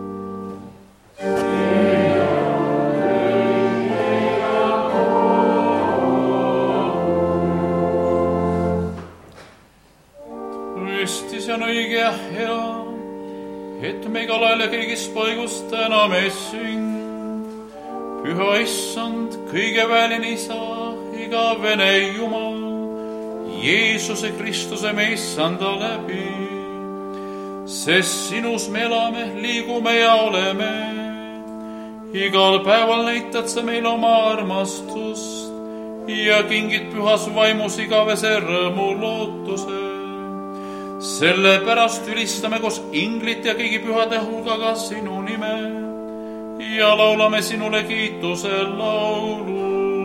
Tõestis on õige ja hea, et me igal ajal ja kõigis paigus täname sind. Püha issand, kõigeväeline isa, igavene Jumal, Jeesuse Kristuse me issanda läbi, sest sinus me elame, liigume ja oleme. Igal päeval näitad sa meil oma armastust ja kingid pühas vaimus igavese rõõmu lootuse. Sellepärast ülistame koos inglite ja kõigi pühade hulgaga sinu nime ja laulame sinule kiituse laulu.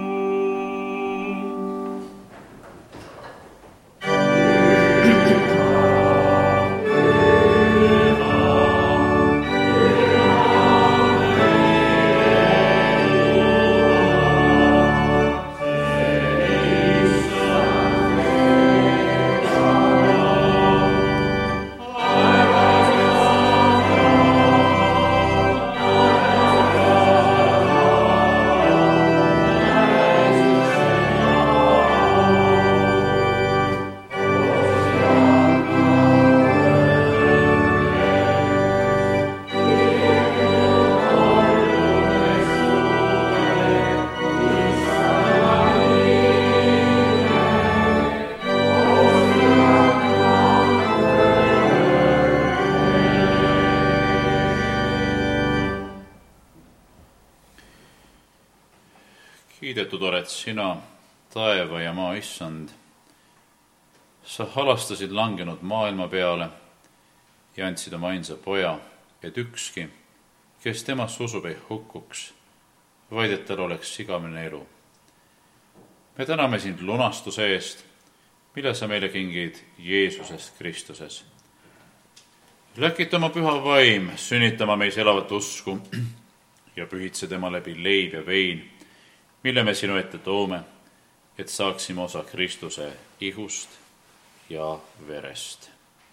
Kiidetud oled sina, taeva ja maa issand. Sa halastasid langenud maailma peale ja andsid oma ainsa poja, et ükski, kes temasse usub, ei hukkuks, vaid et tal oleks igavene elu. Me täname sind lunastuse eest, mille sa meile kingid Jeesusest Kristuses. Läkita oma püha vaim sünnitama meis elavat usku ja pühitse tema läbi leib ja vein, mille me sinu ette toome, et saaksime osa Kristuse ihust ja verest.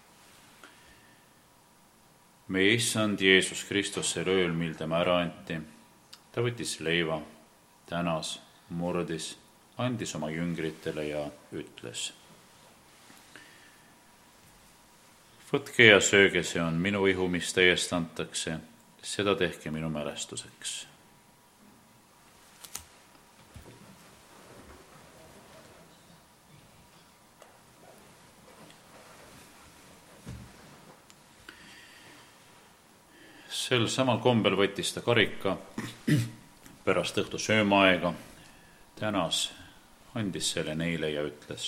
Meie issand Jeesus Kristus sel ööl, mil tema ära anti, ta võttis leiva, tänas, murdis, andis oma jüngritele ja ütles: võtke ja sööge, see on minu ihu, mis teie eest antakse, seda tehke minu mälestuseks. Sel samal kombel võttis ta karika pärast õhtu söömaaega, tänas, andis selle neile ja ütles: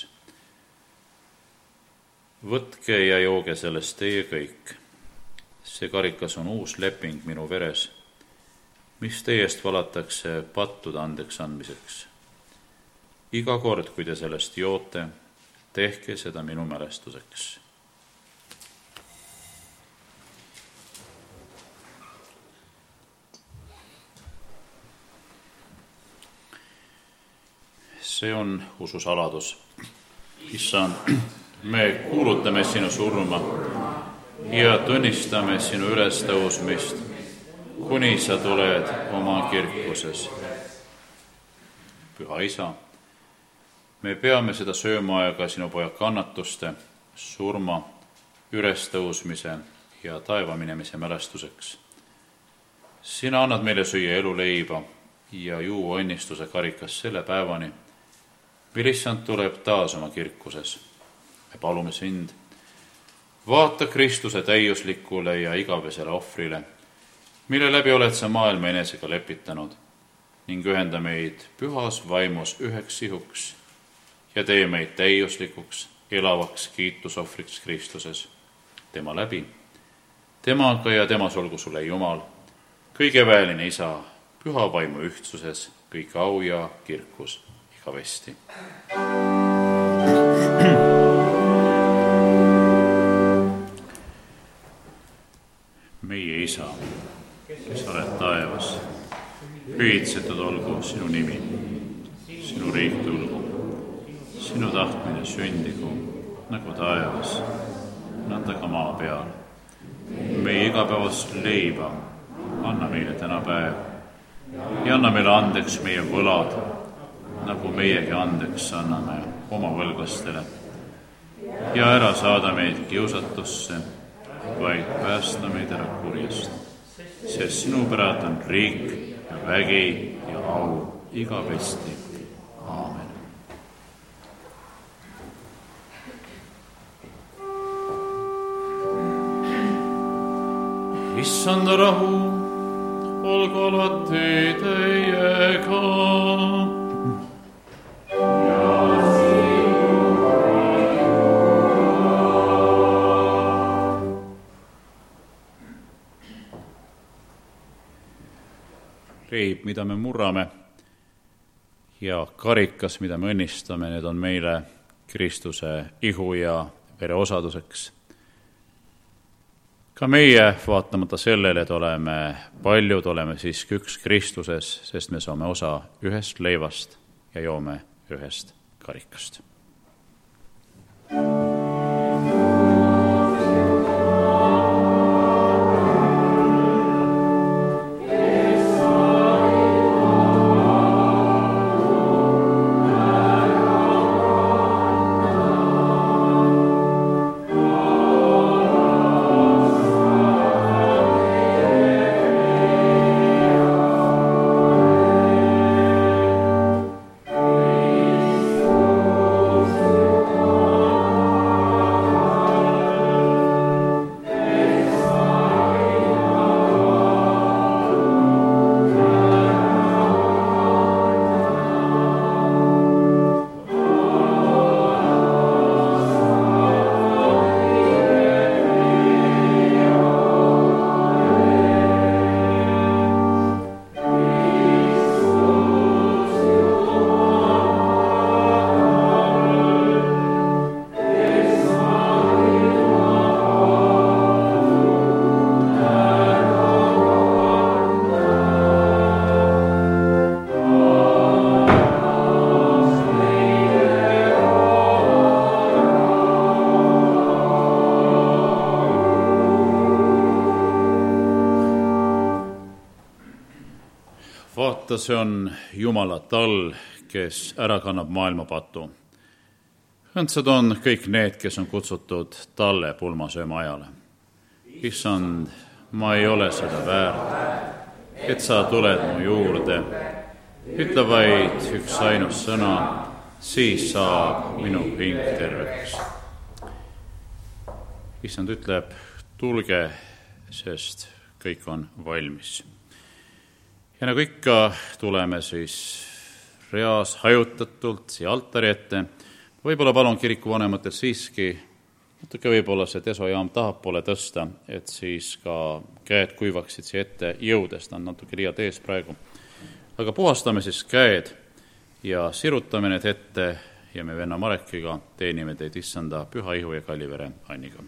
võtke ja jooge sellest teie kõik. See karikas on uus leping minu veres, mis teie eest valatakse pattude andeks andmiseks. Iga kord, kui te sellest joote, tehke seda minu mälestuseks. See on ususaladus. Issand, me kuulutame sinu surma ja tunnistame sinu ülestõusmist, kuni sa tuled oma kirkuses. Püha Isa, me peame seda söömaaega sinu poja kannatuste, surma, ülestõusmise ja taeva minemise mälestuseks. Sina annad meile süüa eluleiba ja juua õnnistuse karikas selle päevani, mil issand tuleb taas oma kirkuses. Me palume sind, vaata Kristuse täiuslikule ja igavesele ohvrile, mille läbi oled sa maailma enesega lepitanud, ning ühenda meid pühas vaimus üheks ihuks ja tee meid täiuslikuks, elavaks kiitusohvriks Kristuses, tema läbi, temaga ja temas olgu sulle, Jumal, kõige väeline Isa, püha vaimu ühtsuses, kõik au ja kirkus igavesti. Meie Isa, kes oled taevas, pühitsetud olgu sinu nimi, sinu riik tulgu, sinu tahtmine sündigu nagu taevas, nõnda ka maa peal. Meie igapäevast leiba anna meile täna päev ja anna meile andeks meie võlad, nagu meiegi andeks anname oma võlglastele. Ja ära saada meid kiusatusse, vaid päästa meid ära kurjast, sest sinu päralt on riik ja vägi ja au igavesti. Aamen. Issanda rahu, olgu alati teiega. Leib, mida me murrame, ja karikas, mida me õnnistame, need on meile Kristuse ihu ja vere osaduseks. Ka meie, vaatamata sellele, et oleme paljud, oleme siiski üks Kristuses, sest me saame osa ühest leivast ja joome ühest karikast. Vaata, see on Jumala tall, kes ära kannab maailma patu. Õndsad on kõik need, kes on kutsutud talle pulmasööma ajale. Issand, ma ei ole seda väärt, et sa tuled mu juurde. Ütle vaid üks ainus sõna, siis saab minu hing terveks. Issand ütleb, tulge, sest kõik on valmis. Ja nagu ikka, tuleme siis reas hajutatult siia altari ette. Võib-olla palun kirikuvanematel siiski natuke võib-olla see desojaam tahapoole tõsta, et siis ka käed kuivaksid siia ette jõudes, ta on natuke liialt ees praegu. Aga puhastame siis käed ja sirutame need ette ja me venna Marekiga teenime teid Issanda püha ihu ja kallivere anniga.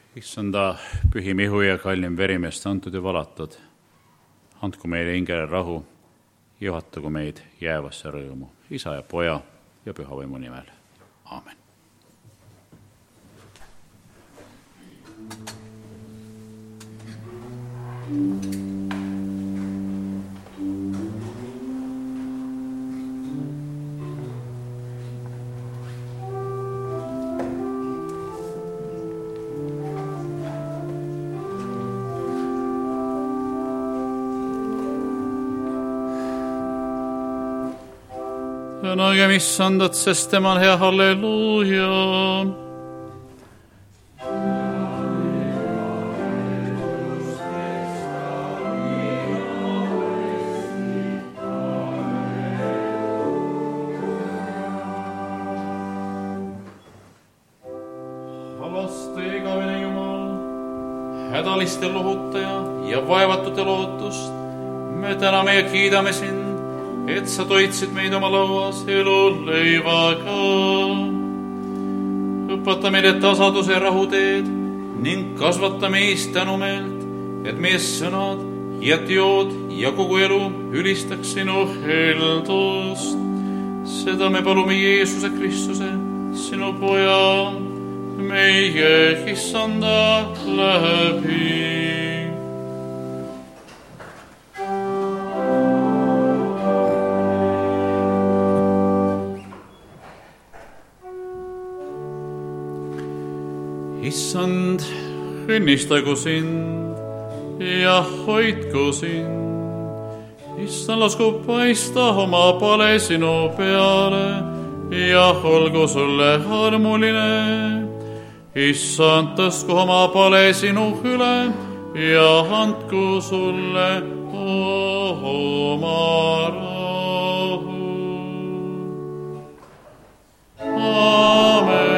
issanda pühim ihu ja kallim verimeest antud ja valatud. Andku meile hingele rahu, juhatagu meid jäävasse rõõmu, Isa ja Poja ja Püha Vaimu nimel. Aamen. Tänagem issandat, sest tema on hea, halleluuja. Alaste igavene Jumal, hädaliste lohutaja ja vaevatute lootust, me täname ja kiidame sind, et sa toitsid meid oma lauas eluleivaga. Õpeta meile tasaduse ja rahuteed ning kasvata meis tänumeelt, et meie sõnad ja teod ja kogu elu ülistaks sinu heldust. Seda me palume Jeesuse Kristuse, sinu Poja, meie issanda läbi. Issand, õnnistagu sind ja hoidku sind. Issand, lasku paista oma pale sinu peale ja olgu sulle armuline. Issand, tõstku oma pale sinu üle ja andku sulle oma rahu. Aamen.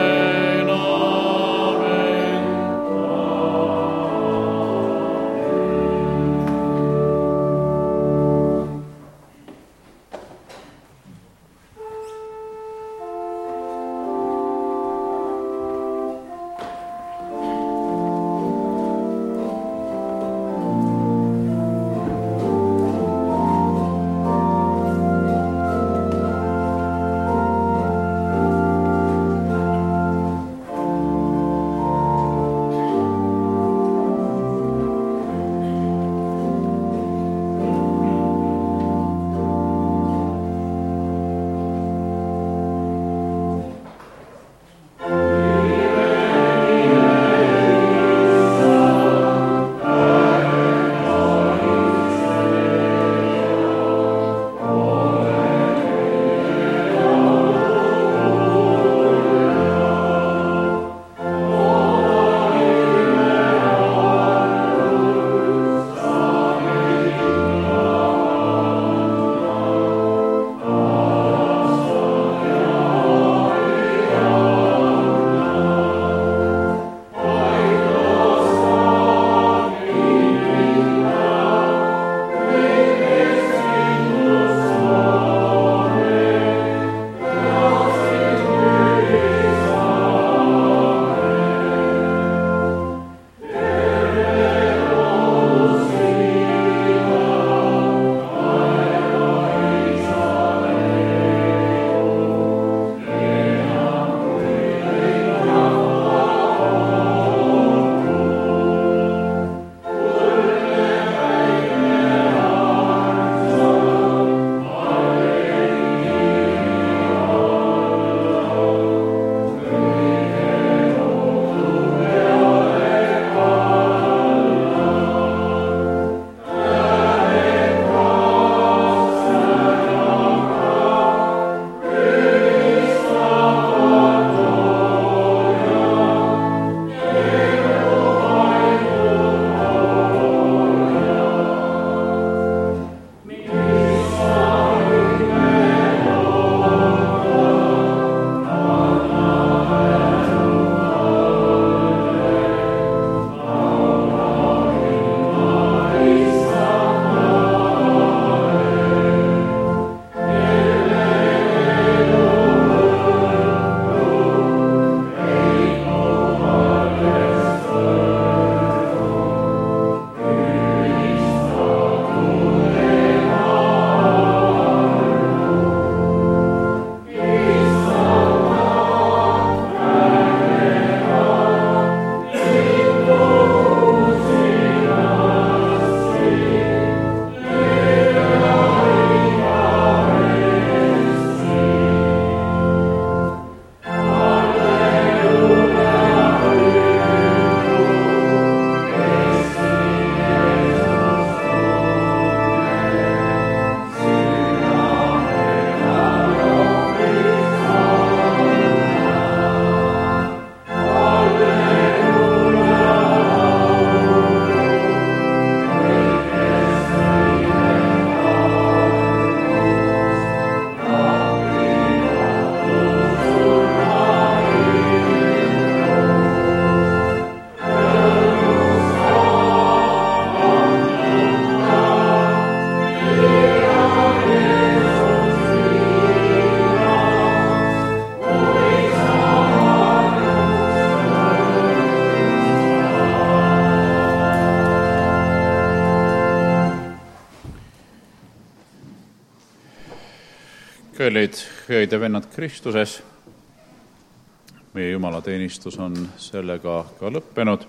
Kallid õed ja vennad Kristuses, meie jumalateenistus on sellega ka lõppenud.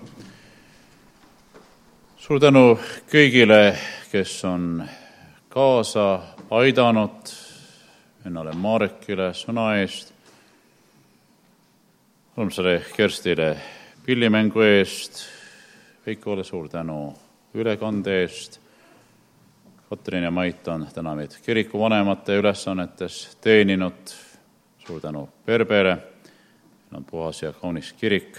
Suur tänu kõigile, kes on kaasa aidanud, vennale Marekile sõna eest, armsale Kerstile pillimängu eest, Veikole suur tänu ülekande eest. Katrin ja Mait on täna meid kirikuvanemate ülesannetes teeninud. Suur tänu Perbere, meil on puhas ja kaunis kirik.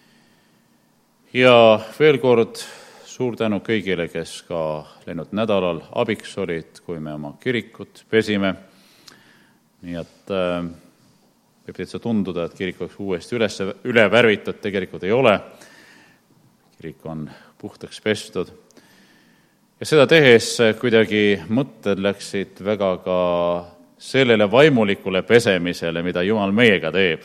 Ja veel kord suur tänu kõigile, kes ka läinud nädalal abiks olid, kui me oma kirikut pesime. Nii et võib täitsa tunduda, et kirik oleks uuesti üle värvitud, tegelikult ei ole. Kirik on puhtaks pestud. Ja seda tehes kuidagi mõtted läksid väga ka sellele vaimulikule pesemisele, mida Jumal meiega teeb.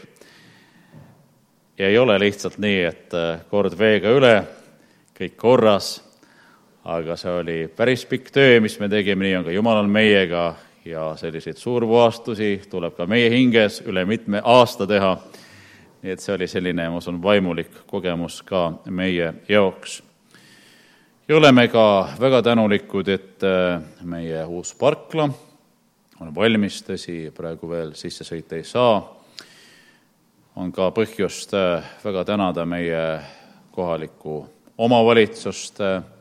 Ja ei ole lihtsalt nii, et kord veega üle, kõik korras, aga see oli päris pikk töö, mis me tegime, nii on ka Jumalal meiega ja selliseid suurpuhastusi tuleb ka meie hinges üle mitme aasta teha. Nii et see oli selline, ma usun, vaimulik kogemus ka meie jaoks. Ja oleme ka väga tänulikud, et meie uus parkla on valmis, tõsi, praegu veel sisse sõita ei saa. On ka põhjust väga tänada meie kohalikku omavalitsust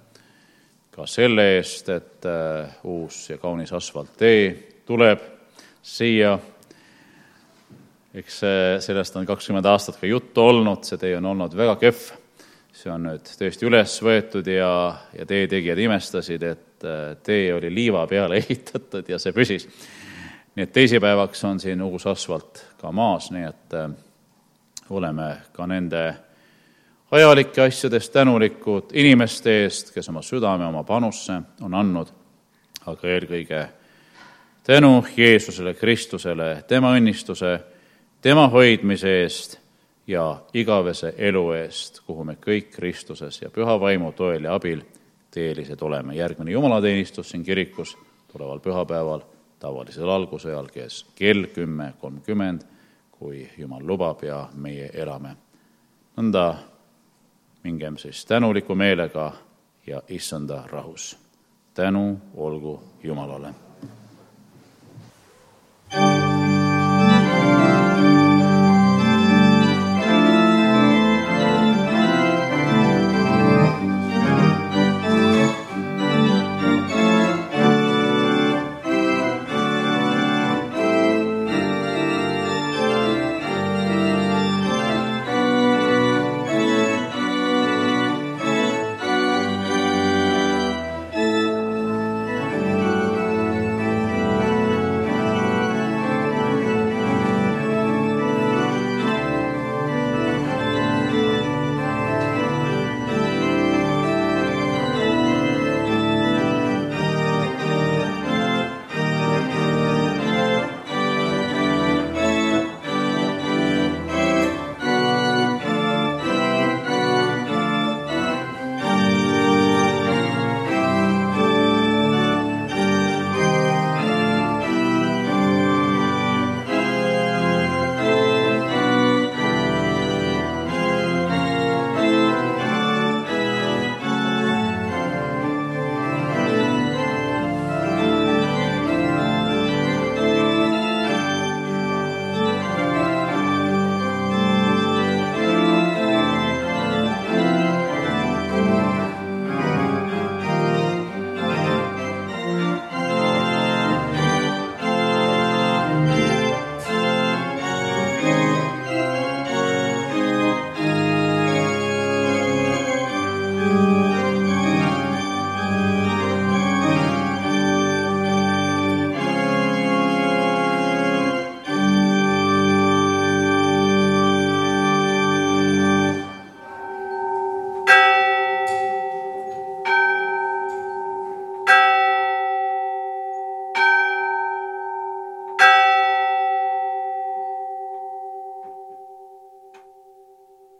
ka selle eest, et uus ja kaunis asfalttee tuleb siia. Eks sellest on 20 aastat ka juttu olnud, see tee on olnud väga kehv. See on nüüd tõesti üles võetud ja tee tegijad imestasid, et tee oli liiva peale ehitatud ja see püsis. Nii et teisipäevaks on siin uus asfalt ka maas, nii et oleme ka nende ajalike asjadest tänulikud inimeste eest, kes oma südame, oma panusse on andnud, aga eelkõige tänu Jeesusele, Kristusele, tema õnnistuse, tema hoidmise eest ja igavese elu eest, kuhu me kõik Kristuses ja püha vaimu toel ja abil teelised oleme. Järgmine jumalateenistus siin kirikus tuleval pühapäeval tavalisel alguse ajal kell 10:30, kui Jumal lubab ja meie elame. Nõnda mingem siis tänuliku meelega ja issanda rahus. Tänu olgu Jumalale.